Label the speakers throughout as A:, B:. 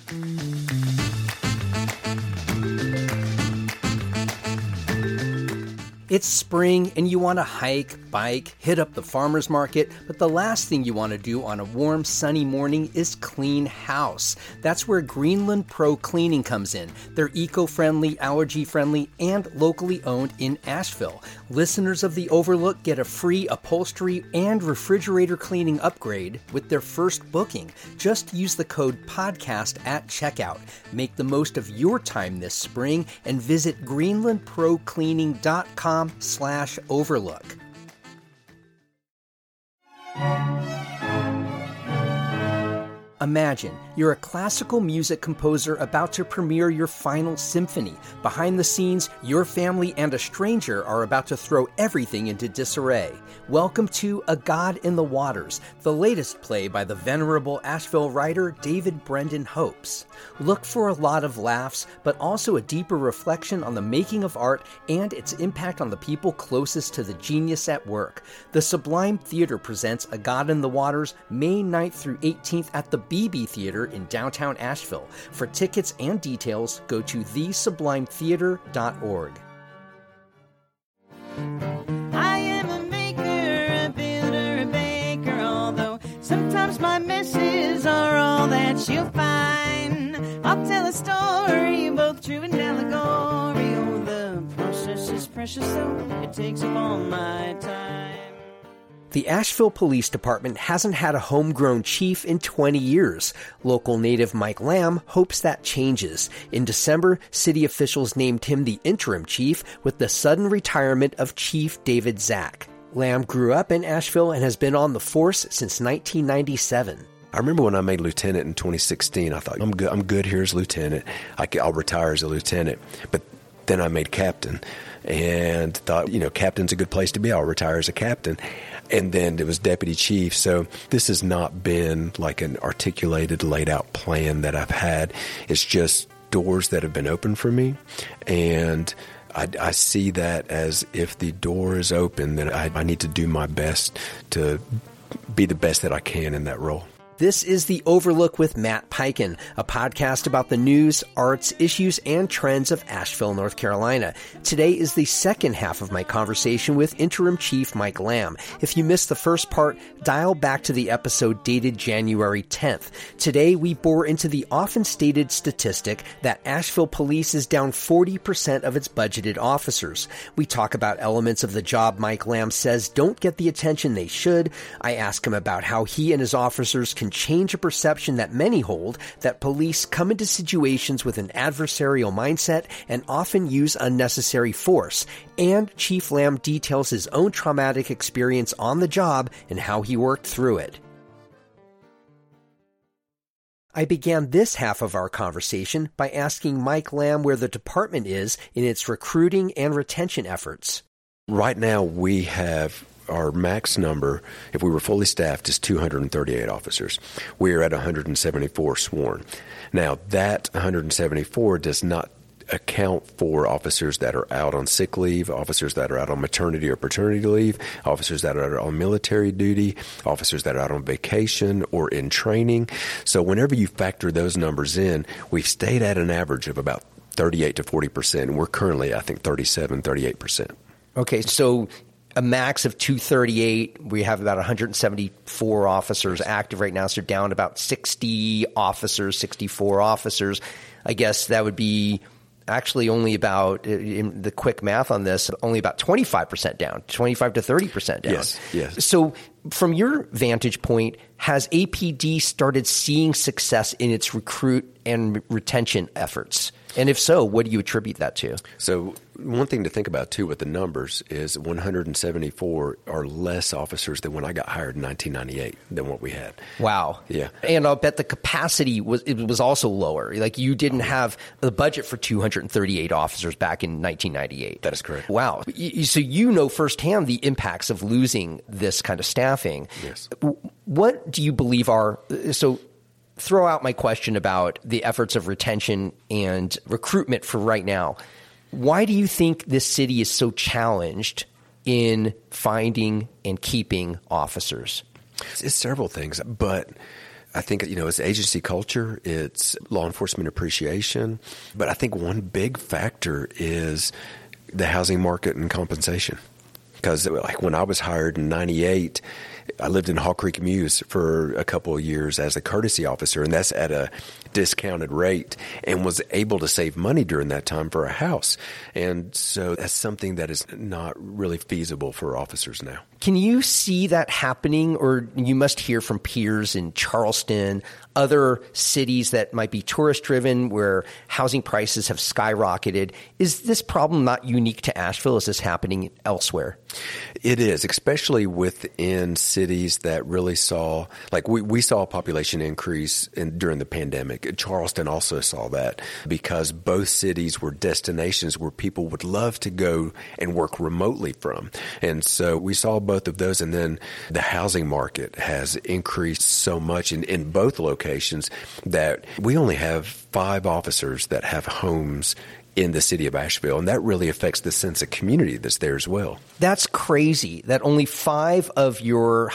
A: It's spring and you want to hike, bike, hit up the farmer's market, but the last thing you want to do on a warm, sunny morning is clean house. That's where Greenland Pro Cleaning comes in. They're eco-friendly, allergy-friendly, and locally owned in Asheville. Listeners of The Overlook get a free upholstery and refrigerator cleaning upgrade with their first booking. Just use the code PODCAST at checkout. Make the most of your time this spring and visit greenlandprocleaning.com/overlook. Imagine you're a classical music composer about to premiere your final symphony. Behind the scenes, your family and a stranger are about to throw everything into disarray. Welcome to A God in the Waters, the latest play by the venerable Asheville writer David Brendan Hopes. Look for a lot of laughs, but also a deeper reflection on the making of art and its impact on the people closest to the genius at work. The Sublime Theater presents A God in the Waters May 9th through 18th at the BB Theater in downtown Asheville. For tickets and details, go to thesublimetheater.org.
B: I am a maker, a builder, a baker, although sometimes my messes are all that you'll find. I'll tell a story, both true and allegory. Oh, the process is precious, so it takes up all my time.
A: The Asheville Police Department hasn't had a homegrown chief in 20 years. Local native Mike Lamb hopes that changes. In December, city officials named him the interim chief with the sudden retirement of Chief David Zack. Lamb grew up in Asheville and has been on the force since 1997.
C: I remember when I made lieutenant in 2016, I thought, I'm good here as lieutenant. I'll retire as a lieutenant. But then I made captain and thought, captain's a good place to be. I'll retire as a captain. And then it was deputy chief. So this has not been like an articulated, laid out plan that I've had. It's just doors that have been open for me. And I see that as if the door is open, then I need to do my best to be the best that I can in that role.
A: This is The Overlook with Matt Peiken, a podcast about the news, arts, issues, and trends of Asheville, North Carolina. Today is the second half of my conversation with Interim Chief Mike Lamb. If you missed the first part, dial back to the episode dated January 10th. Today, we bore into the often stated statistic that Asheville Police is down 40% of its budgeted officers. We talk about elements of the job Mike Lamb says don't get the attention they should. I ask him about how he and his officers can change a perception that many hold that police come into situations with an adversarial mindset and often use unnecessary force. And Chief Lamb details his own traumatic experience on the job and how he worked through it. I began this half of our conversation by asking Mike Lamb where the department is in its recruiting and retention efforts.
C: Right now we have our max number, if we were fully staffed, is 238 officers. We are at 174 sworn. Now, that 174 does not account for officers that are out on sick leave, officers that are out on maternity or paternity leave, officers that are on military duty, officers that are out on vacation or in training. So whenever you factor those numbers in, we've stayed at an average of about 38 to 40%. And we're currently, I think, 38%.
A: Okay, so a max of 238. We have about 174 officers active right now, so down about 60 officers, 64 officers. I guess that would be actually only about, in the quick math on this, only about 25% down, 25 to 30% down.
C: Yes.
A: So from your vantage point, has APD started seeing success in its recruit and retention efforts? And if so, what do you attribute that to?
C: So one thing to think about, too, with the numbers is 174 are less officers than when I got hired in 1998 than what we had.
A: Wow.
C: Yeah.
A: And I'll bet the capacity was also lower. Like you didn't have the budget for 238 officers back in 1998.
C: That is correct.
A: Wow. So you know firsthand the impacts of losing this kind of staffing.
C: Yes.
A: What do you believe are – so throw out my question about the efforts of retention and recruitment for right now. Why do you think this city is so challenged in finding and keeping officers?
C: It's several things, but I think, it's agency culture, it's law enforcement appreciation. But I think one big factor is the housing market and compensation. Because like when I was hired in 98, I lived in Hall Creek Mews for a couple of years as a courtesy officer, and that's at a discounted rate, and was able to save money during that time for a house. And so that's something that is not really feasible for officers now.
A: Can you see that happening, or you must hear from peers in Charleston, other cities that might be tourist-driven where housing prices have skyrocketed? Is this problem not unique to Asheville? Is this happening elsewhere?
C: It is, especially within cities that really saw, like we saw a population increase during the pandemic. Charleston also saw that because both cities were destinations where people would love to go and work remotely from. And so we saw both of those. And then the housing market has increased so much in both locations that we only have 5 officers that have homes in the city of Asheville, and that really affects the sense of community that's there as well.
A: That's crazy that only 5 of your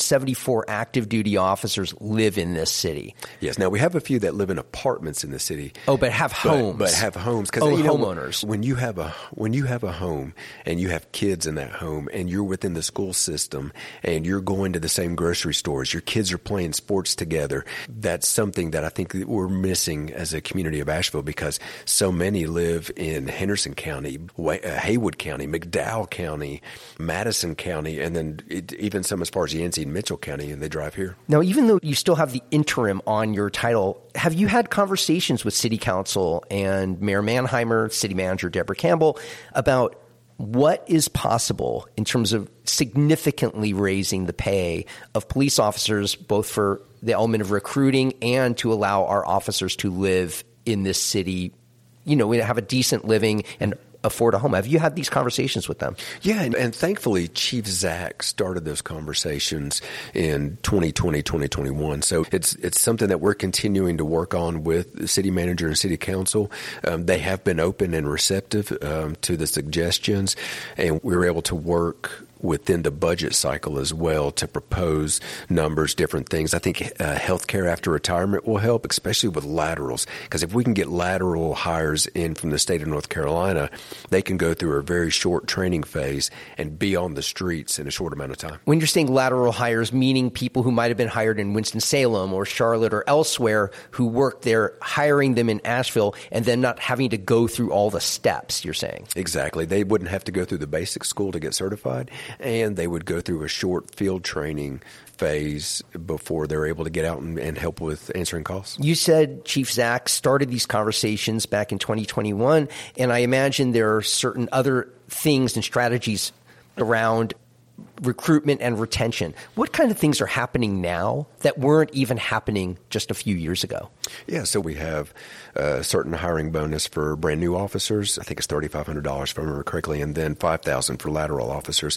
A: 174 active duty officers live in this city.
C: Yes. Now, we have a few that live in apartments in the city.
A: Oh, but have homes.
C: But have homes.
A: Homeowners.
C: When you have a home and you have kids in that home and you're within the school system and you're going to the same grocery stores, your kids are playing sports together, that's something that I think that we're missing as a community of Asheville, because so many live in Henderson County, Haywood County, McDowell County, Madison County, and then even some as far as Yancey and Mitchell County, and they drive here.
A: Now, even though you still have the interim on your title, have you had conversations with City Council and Mayor Mannheimer, City Manager Deborah Campbell, about what is possible in terms of significantly raising the pay of police officers, both for the element of recruiting and to allow our officers to live in this city, we have a decent living and afford a home? Have you had these conversations with them?
C: Yeah, and thankfully, Chief Zach started those conversations in 2020, 2021. So it's something that we're continuing to work on with the city manager and city council. They have been open and receptive to the suggestions, and we were able to work within the budget cycle as well to propose numbers, different things. I think healthcare after retirement will help, especially with laterals, because if we can get lateral hires in from the state of North Carolina, they can go through a very short training phase and be on the streets in a short amount of time.
A: When you're saying lateral hires, meaning people who might have been hired in Winston-Salem or Charlotte or elsewhere who work there, hiring them in Asheville and then not having to go through all the steps, you're saying?
C: Exactly. They wouldn't have to go through the basic school to get certified, and they would go through a short field training phase before they're able to get out and help with answering calls. You
A: said Chief Zach started these conversations back in 2021, and I imagine there are certain other things and strategies around recruitment and retention. What kind of things are happening now that weren't even happening just a few years ago?
C: Yeah, so we have a certain hiring bonus for brand new officers. I think it's $3,500 if I remember correctly, and then $5,000 for lateral officers.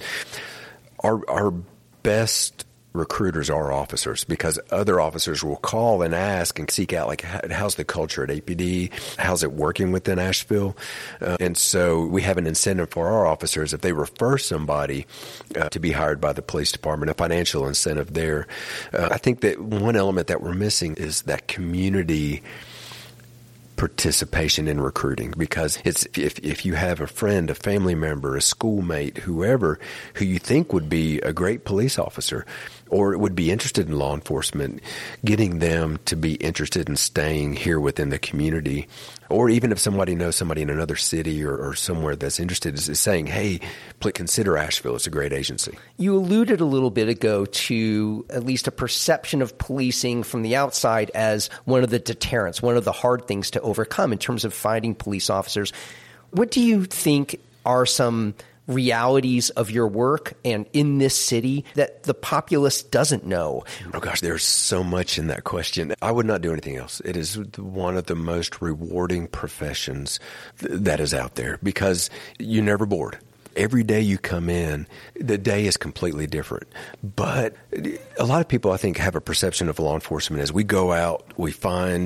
C: Our best recruiters are officers, because other officers will call and ask and seek out, like, how's the culture at APD? How's it working within Asheville? And so we have an incentive for our officers if they refer somebody to be hired by the police department, a financial incentive there. I think that one element that we're missing is that community participation in recruiting, because it's if you have a friend, a family member, a schoolmate, whoever who you think would be a great police officer or would be interested in law enforcement, getting them to be interested in staying here within the community, or even if somebody knows somebody in another city or somewhere that's interested, is saying, hey, please consider Asheville. It's a great agency.
A: You alluded a little bit ago to at least a perception of policing from the outside as one of the deterrents, one of the hard things to overcome in terms of finding police officers. What do you think are some realities of your work and in this city that the populace doesn't know?
C: Oh gosh, there's so much in that question. I would not do anything else. It is one of the most rewarding professions that is out there, because you're never bored. Every day you come in, the day is completely different. But a lot of people, I think, have a perception of law enforcement as we go out, we find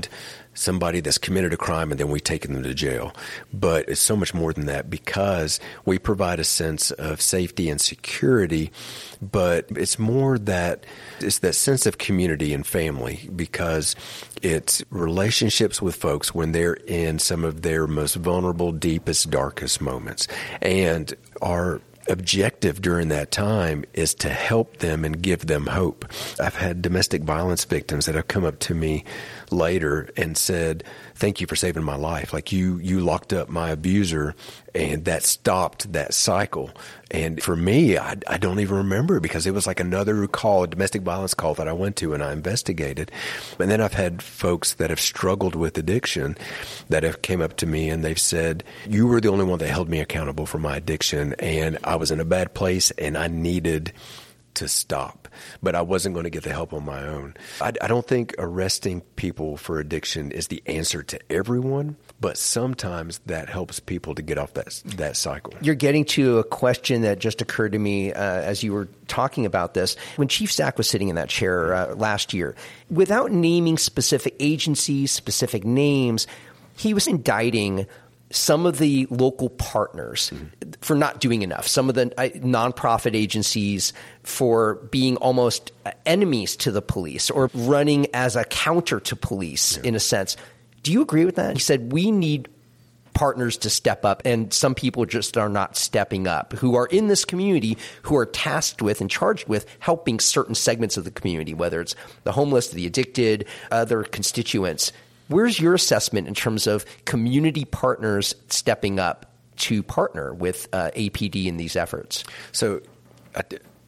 C: somebody that's committed a crime and then we take them to jail. But it's so much more than that because we provide a sense of safety and security, but it's more that it's that sense of community and family because it's relationships with folks when they're in some of their most vulnerable, deepest, darkest moments. And our objective during that time is to help them and give them hope. I've had domestic violence victims that have come up to me later and said, thank you for saving my life. Like you locked up my abuser and that stopped that cycle. And for me, I don't even remember because it was like another call, a domestic violence call that I went to and I investigated. And then I've had folks that have struggled with addiction that have came up to me and they've said, you were the only one that held me accountable for my addiction and I was in a bad place and I needed to stop, but I wasn't going to get the help on my own. I don't think arresting people for addiction is the answer to everyone, but sometimes that helps people to get off that cycle.
A: You're getting to a question that just occurred to me as you were talking about this. When Chief Zach was sitting in that chair last year, without naming specific agencies, specific names, he was indicting some of the local partners for not doing enough, some of the nonprofit agencies for being almost enemies to the police or running as a counter to police in a sense. Do you agree with that? He said, we need partners to step up, and some people just are not stepping up, who are in this community, who are tasked with and charged with helping certain segments of the community, whether it's the homeless, the addicted, other constituents. Where's your assessment in terms of community partners stepping up to partner with APD in these efforts?
C: So, I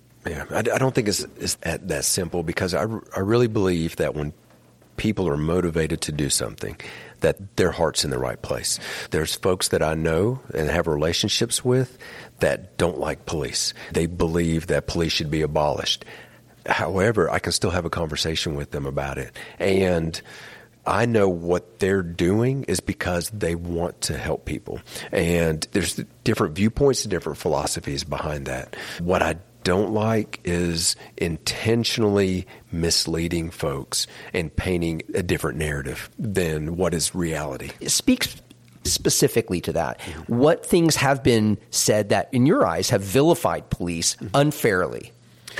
C: don't think it's that simple because I really believe that when people are motivated to do something, that their heart's in the right place. There's folks that I know and have relationships with that don't like police. They believe that police should be abolished. However, I can still have a conversation with them about it. And I know what they're doing is because they want to help people. And there's different viewpoints and different philosophies behind that. What I don't like is intentionally misleading folks and painting a different narrative than what is reality.
A: Speak specifically to that. What things have been said that, in your eyes, have vilified police unfairly?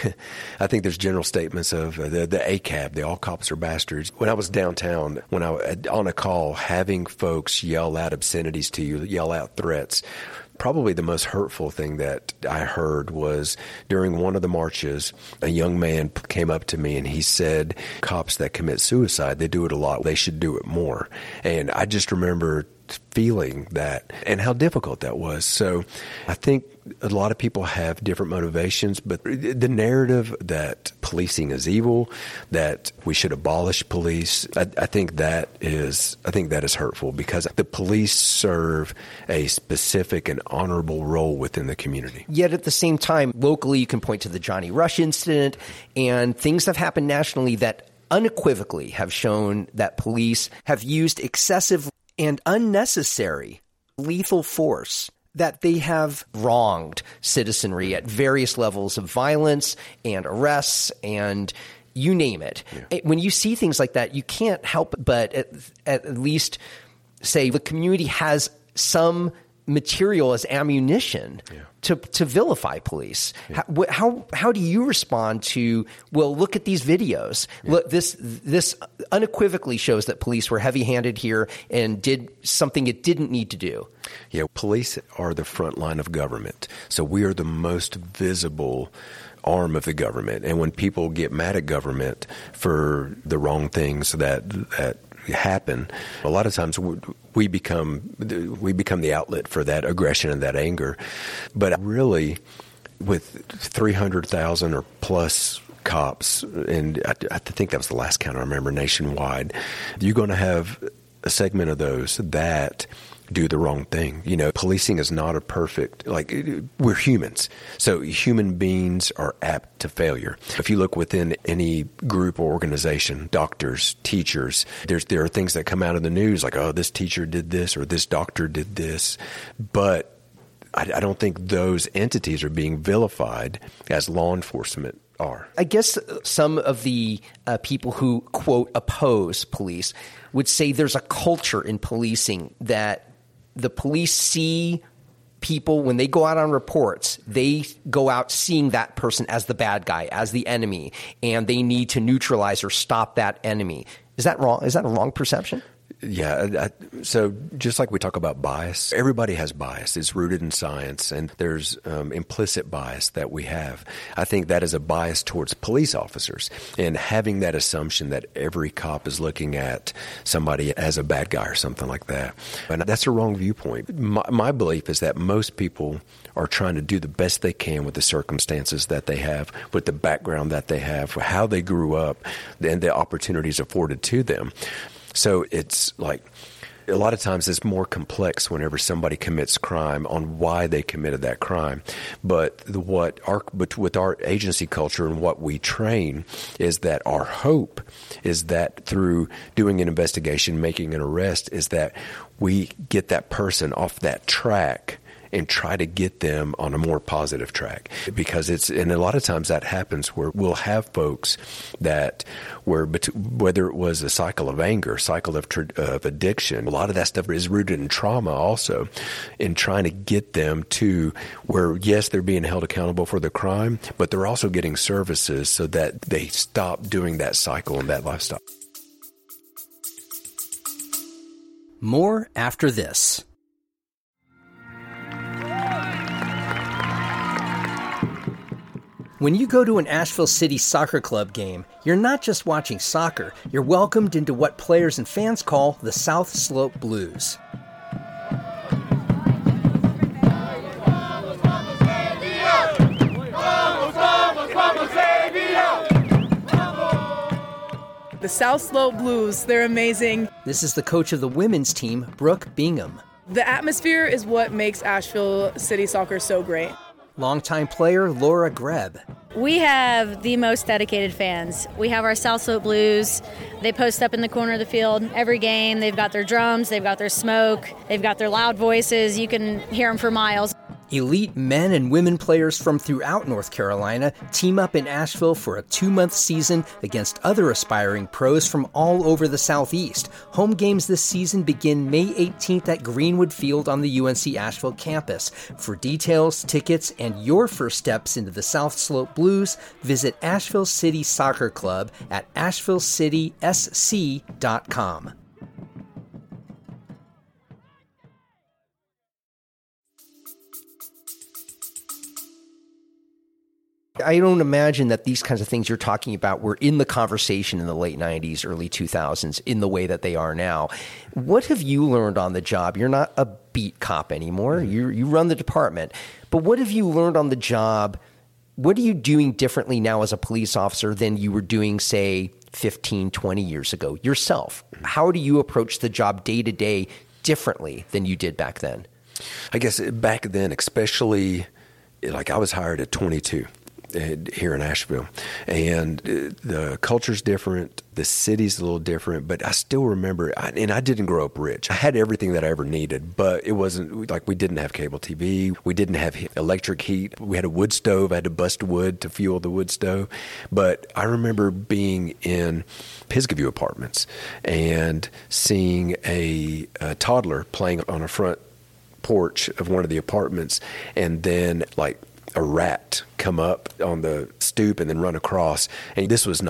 C: I think there's general statements of the ACAB, the all cops are bastards. When I was downtown, when I was on a call, having folks yell out obscenities to you, yell out threats, probably the most hurtful thing that I heard was during one of the marches, a young man came up to me and he said, cops that commit suicide, they do it a lot. They should do it more. And I just remember feeling that and how difficult that was. So I think a lot of people have different motivations, but the narrative that policing is evil, that we should abolish police, I think that is hurtful because the police serve a specific and honorable role within the community.
A: Yet at the same time, locally, you can point to the Johnny Rush incident and things have happened nationally that unequivocally have shown that police have used excessive and unnecessary lethal force, that they have wronged citizenry at various levels of violence and arrests and you name it. Yeah. When you see things like that, you can't help but at least say the community has some material as ammunition to vilify police. Yeah. How do you respond to, well, look at these videos. Yeah. Look, this unequivocally shows that police were heavy-handed here and did something it didn't need to do.
C: Yeah, police are the front line of government. So we are the most visible arm of the government. And when people get mad at government for the wrong things that happen, a lot of times we become the outlet for that aggression and that anger. But really, with 300,000 or plus cops, and I think that was the last count I remember nationwide, you're going to have a segment of those that do the wrong thing. You know, policing is not a perfect, we're humans. So human beings are apt to failure. If you look within any group or organization, doctors, teachers, there are things that come out of the news like, oh, this teacher did this or this doctor did this. But I don't think those entities are being vilified as law enforcement are.
A: I guess some of the people who, quote, oppose police would say there's a culture in policing that the police see people, when they go out on reports, they go out seeing that person as the bad guy, as the enemy, and they need to neutralize or stop that enemy. Is that wrong? Is that a wrong perception?
C: Yeah. So just like we talk about bias, everybody has bias. It's rooted in science, and there's implicit bias that we have. I think that is a bias towards police officers, and having that assumption that every cop is looking at somebody as a bad guy or something like that. And that's a wrong viewpoint. My belief is that most people are trying to do the best they can with the circumstances that they have, with the background that they have, how they grew up, and the opportunities afforded to them. So it's like a lot of times it's more complex whenever somebody commits crime on why they committed that crime. But with our agency culture and what we train is that our hope is that through doing an investigation, making an arrest, is that we get that person off that track and try to get them on a more positive track. Because and a lot of times that happens where we'll have folks that whether it was a cycle of anger, cycle of addiction, a lot of that stuff is rooted in trauma also, in trying to get them to where, yes, they're being held accountable for the crime, but they're also getting services so that they stop doing that cycle and that lifestyle.
A: More after this. When you go to an Asheville City Soccer Club game, you're not just watching soccer, you're welcomed into what players and fans call the South Slope Blues.
D: The South Slope Blues, they're amazing.
A: This is the coach of the women's team, Brooke Bingham.
D: The atmosphere is what makes Asheville City Soccer so great.
A: Longtime player Laura Greb.
E: We have the most dedicated fans. We have our South Slope Blues. They post up in the corner of the field every game. They've got their drums, they've got their smoke, they've got their loud voices. You can hear them for miles.
A: Elite men and women players from throughout North Carolina team up in Asheville for a 2-month season against other aspiring pros from all over the Southeast. Home games this season begin May 18th at Greenwood Field on the UNC Asheville campus. For details, tickets, and your first steps into the South Slope Blues, visit Asheville City Soccer Club at ashevillecitysc.com. I don't imagine that these kinds of things you're talking about were in the conversation in the late 90s, early 2000s in the way that they are now. What have you learned on the job? You're not a beat cop anymore. You run the department. But what have you learned on the job? What are you doing differently now as a police officer than you were doing, say, 15, 20 years ago yourself? How do you approach the job day to day differently than you did back then?
C: I guess back then, especially, like I was hired at 22. Here in Asheville, and the culture's different, the city's a little different, but I still remember, and I didn't grow up rich. I had everything that I ever needed, but it wasn't like we didn't have cable TV, we didn't have electric heat, we had a wood stove, I had to bust wood to fuel the wood stove. But I remember being in Pisgah View Apartments and seeing a toddler playing on a front porch of one of the apartments, and then like a rat come up on the stoop and then run across. And this was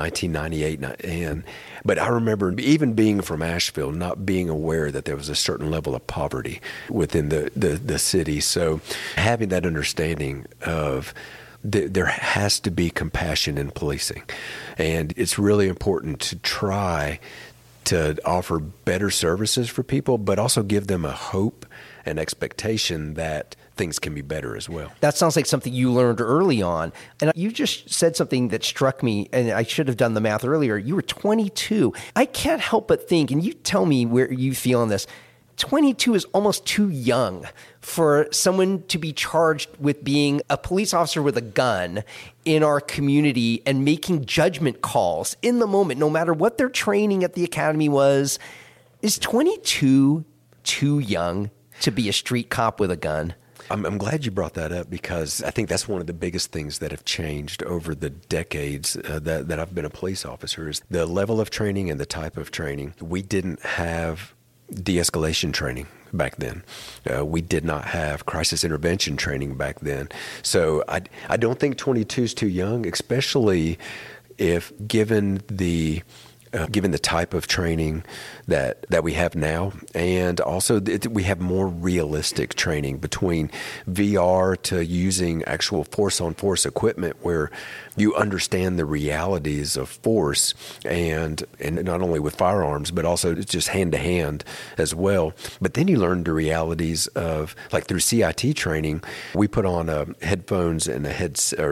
C: 1998. But I remember even being from Asheville, not being aware that there was a certain level of poverty within the city. So having that understanding of there has to be compassion in policing. And it's really important to try to offer better services for people, but also give them a hope and expectation that things can be better as well.
A: That sounds like something you learned early on. And you just said something that struck me, and I should have done the math earlier. You were 22. I can't help but think, and you tell me where you feel on this, 22 is almost too young for someone to be charged with being a police officer with a gun in our community and making judgment calls in the moment, no matter what their training at the academy was. Is 22 too young to be a street cop with a gun?
C: I'm glad you brought that up because I think that's one of the biggest things that have changed over the decades that I've been a police officer is the level of training and the type of training. We didn't have de-escalation training back then. We did not have crisis intervention training back then. So I don't think 22 is too young, especially if given the type of training that we have now, and also we have more realistic training between VR to using actual force-on-force equipment where you understand the realities of force and not only with firearms, but also just hand-to-hand as well. But then you learn the realities of, like through CIT training, we put on headphones and a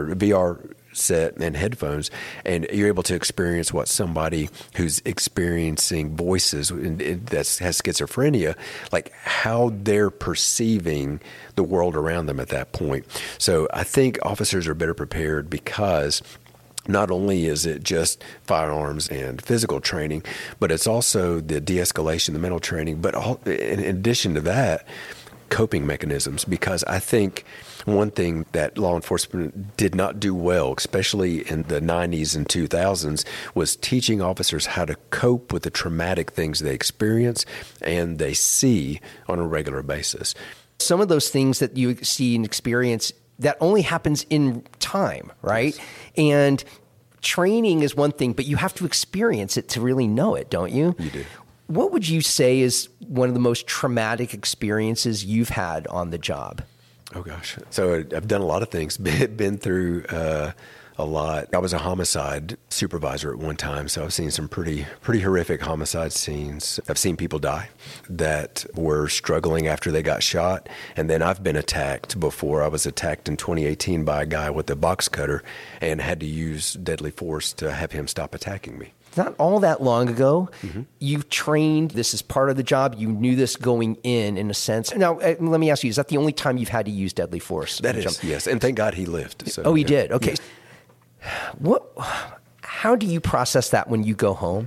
C: VR set and headphones, and you're able to experience what somebody who's experiencing voices that has schizophrenia, like how they're perceiving the world around them at that point. So I think officers are better prepared because not only is it just firearms and physical training, but it's also the de-escalation, the mental training, but in addition to that, coping mechanisms, because I think one thing that law enforcement did not do well, especially in the 90s and 2000s, was teaching officers how to cope with the traumatic things they experience and they see on a regular basis.
A: Some of those things that you see and experience, that only happens in time, right? Yes. And training is one thing, but you have to experience it to really know it, don't you?
C: You do.
A: What would you say is one of the most traumatic experiences you've had on the job?
C: Oh, gosh. So I've done a lot of things, been through a lot. I was a homicide supervisor at one time, so I've seen some pretty horrific homicide scenes. I've seen people die that were struggling after they got shot, and then I've been attacked before. I was attacked in 2018 by a guy with a box cutter and had to use deadly force to have him stop attacking me.
A: Not all that long ago, you trained, this is part of the job, you knew this going in a sense. Now, let me ask you, is that the only time you've had to use deadly force?
C: That is, yes, and thank God he lived. So,
A: he did, okay. Yeah. How do you process that when you go home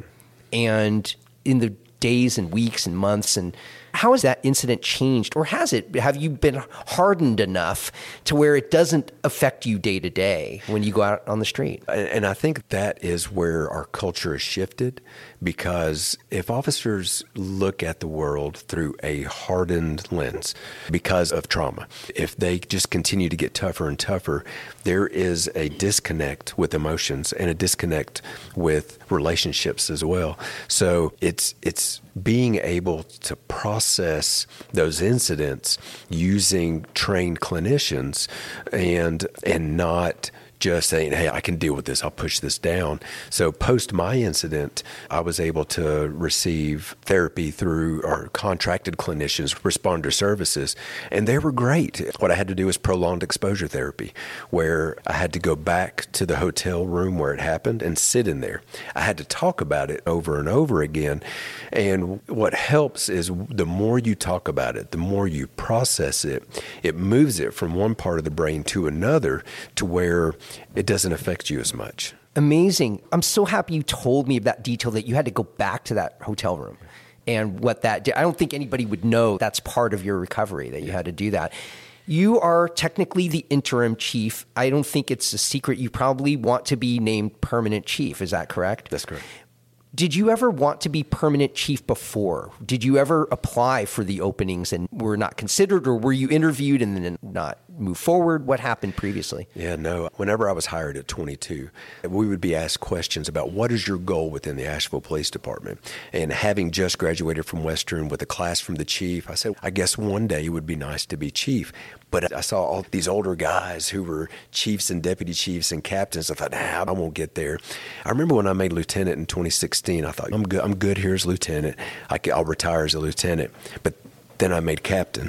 A: and in the days and weeks and months, and how has that incident changed, or has it? Have you been hardened enough to where it doesn't affect you day to day when you go out on the street?
C: And I think that is where our culture has shifted, because if officers look at the world through a hardened lens because of trauma, if they just continue to get tougher and tougher, there is a disconnect with emotions and a disconnect with relationships as well. So it's being able to process those incidents using trained clinicians and not just saying, hey, I can deal with this, I'll push this down. So post my incident, I was able to receive therapy through our contracted clinicians, responder services, and they were great. What I had to do was prolonged exposure therapy, where I had to go back to the hotel room where it happened and sit in there. I had to talk about it over and over again. And what helps is the more you talk about it, the more you process it, it moves it from one part of the brain to another to where it doesn't affect you as much.
A: Amazing. I'm so happy you told me that detail, that you had to go back to that hotel room and what that did. I don't think anybody would know that's part of your recovery, that you had to do that. You are technically the interim chief. I don't think it's a secret. You probably want to be named permanent chief. Is that correct?
C: That's correct.
A: Did you ever want to be permanent chief before? Did you ever apply for the openings and were not considered, or were you interviewed and then not move forward? What happened previously?
C: Yeah, no. Whenever I was hired at 22, we would be asked questions about what is your goal within the Asheville Police Department. And having just graduated from Western with a class from the chief, I said, I guess one day it would be nice to be chief. But I saw all these older guys who were chiefs and deputy chiefs and captains. I thought, I won't get there. I remember when I made lieutenant in 2016, I thought, I'm good here as lieutenant. I'll retire as a lieutenant. But then I made captain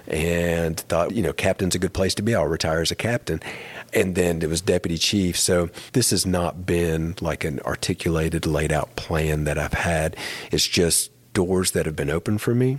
C: and thought, captain's a good place to be. I'll retire as a captain. And then it was deputy chief. So this has not been like an articulated, laid out plan that I've had. It's just doors that have been open for me.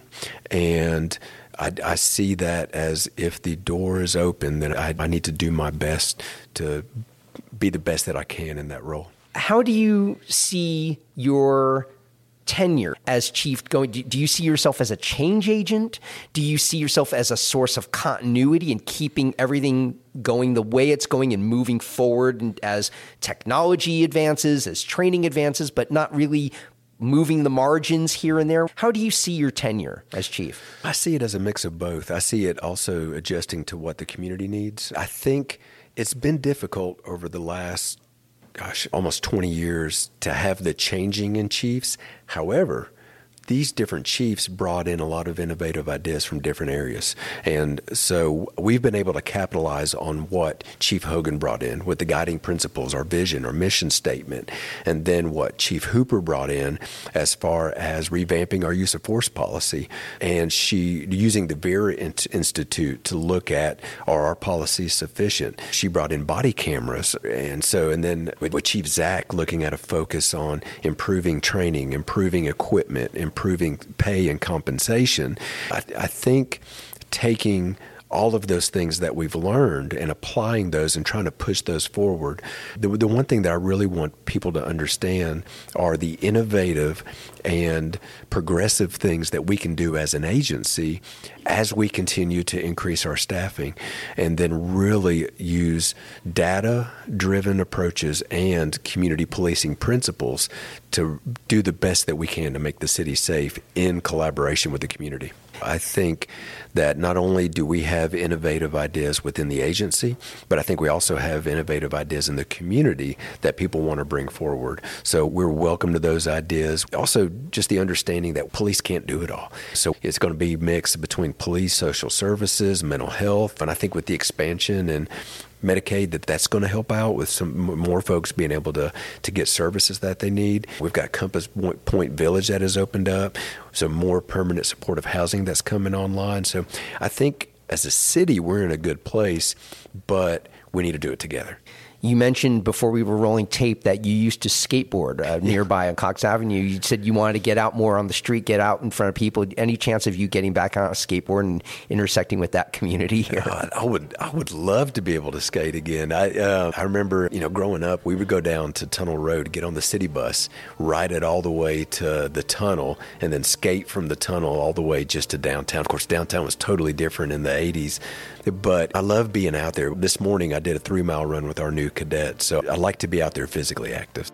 C: And I see that as if the door is open, then I need to do my best to be the best that I can in that role.
A: How do you see your tenure as chief going? Do you see yourself as a change agent? Do you see yourself as a source of continuity and keeping everything going the way it's going and moving forward, and as technology advances, as training advances, but not really moving the margins here and there? How do you see your tenure as chief?
C: I see it as a mix of both. I see it also adjusting to what the community needs. I think it's been difficult over the last, almost 20 years to have the changing in chiefs. However, these different chiefs brought in a lot of innovative ideas from different areas. And so we've been able to capitalize on what Chief Hogan brought in with the guiding principles, our vision, our mission statement, and then what Chief Hooper brought in as far as revamping our use of force policy. And she, using the Vera Institute to look at, are our policies sufficient? She brought in body cameras. And then with Chief Zach looking at a focus on improving training, improving equipment, improving pay and compensation. I think taking all of those things that we've learned and applying those and trying to push those forward. The one thing that I really want people to understand are the innovative and progressive things that we can do as an agency as we continue to increase our staffing, and then really use data-driven approaches and community policing principles to do the best that we can to make the city safe in collaboration with the community. I think that not only do we have innovative ideas within the agency, but I think we also have innovative ideas in the community that people want to bring forward. So we're welcome to those ideas. Also, just the understanding that police can't do it all. So it's going to be mixed between police, social services, mental health, and I think with the expansion and Medicaid, that's going to help out with some more folks being able to get services that they need. We've got Compass Point Village that has opened up, some more permanent supportive housing that's coming online. So I think as a city, we're in a good place, but we need to do it together.
A: You mentioned before we were rolling tape that you used to skateboard nearby on Cox Avenue. You said you wanted to get out more on the street, get out in front of people. Any chance of you getting back on a skateboard and intersecting with that community here?
C: I would love to be able to skate again. I remember, growing up, we would go down to Tunnel Road, get on the city bus, ride it all the way to the tunnel, and then skate from the tunnel all the way just to downtown. Of course, downtown was totally different in the 80s, but I love being out there. This morning, I did a 3-mile run with our new cadet, so I like to be out there physically active.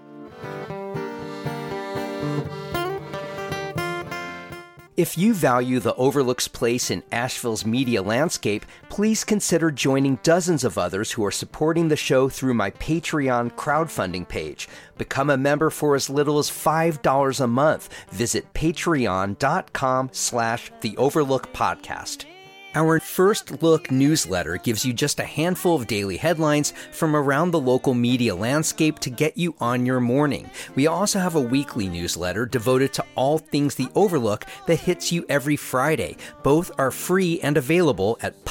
A: If you value the Overlook's place in Asheville's media landscape, please consider joining dozens of others who are supporting the show through my Patreon crowdfunding page. Become a member for as little as $5 a month. Visit patreon.com/The Overlook Podcast. Our First Look newsletter gives you just a handful of daily headlines from around the local media landscape to get you on your morning. We also have a weekly newsletter devoted to all things The Overlook that hits you every Friday. Both are free and available at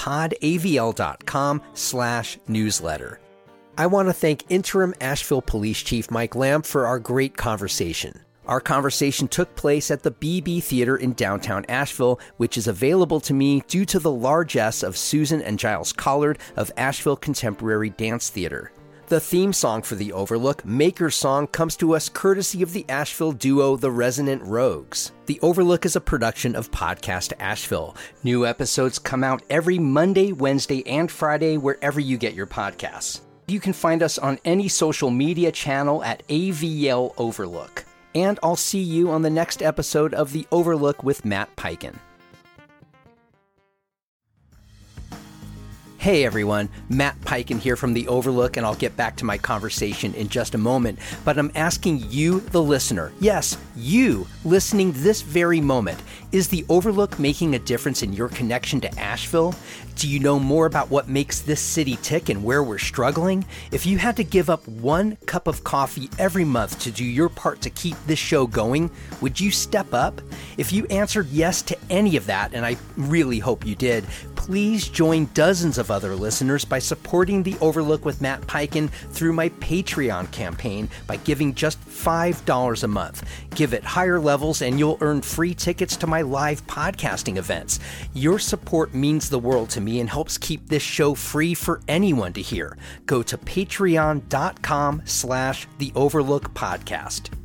A: podavl.com/newsletter. I want to thank Interim Asheville Police Chief Mike Lamb for our great conversation. Our conversation took place at the BB Theater in downtown Asheville, which is available to me due to the largesse of Susan and Giles Collard of Asheville Contemporary Dance Theater. The theme song for The Overlook, Maker's Song, comes to us courtesy of the Asheville duo The Resonant Rogues. The Overlook is a production of Podcast Asheville. New episodes come out every Monday, Wednesday, and Friday wherever you get your podcasts. You can find us on any social media channel at AVL Overlook. And I'll see you on the next episode of The Overlook with Matt Peiken. Hey everyone, Matt Peiken here from The Overlook, and I'll get back to my conversation in just a moment. But I'm asking you, the listener, yes, you listening this very moment, is The Overlook making a difference in your connection to Asheville? Do you know more about what makes this city tick and where we're struggling? If you had to give up 1 cup of coffee every month to do your part to keep this show going, would you step up? If you answered yes to any of that, and I really hope you did, please join dozens of other listeners by supporting The Overlook with Matt Peiken through my Patreon campaign by giving just $5 a month. Give at higher levels and you'll earn free tickets to my live podcasting events. Your support means the world to me and helps keep this show free for anyone to hear. Go to patreon.com/The Overlook Podcast.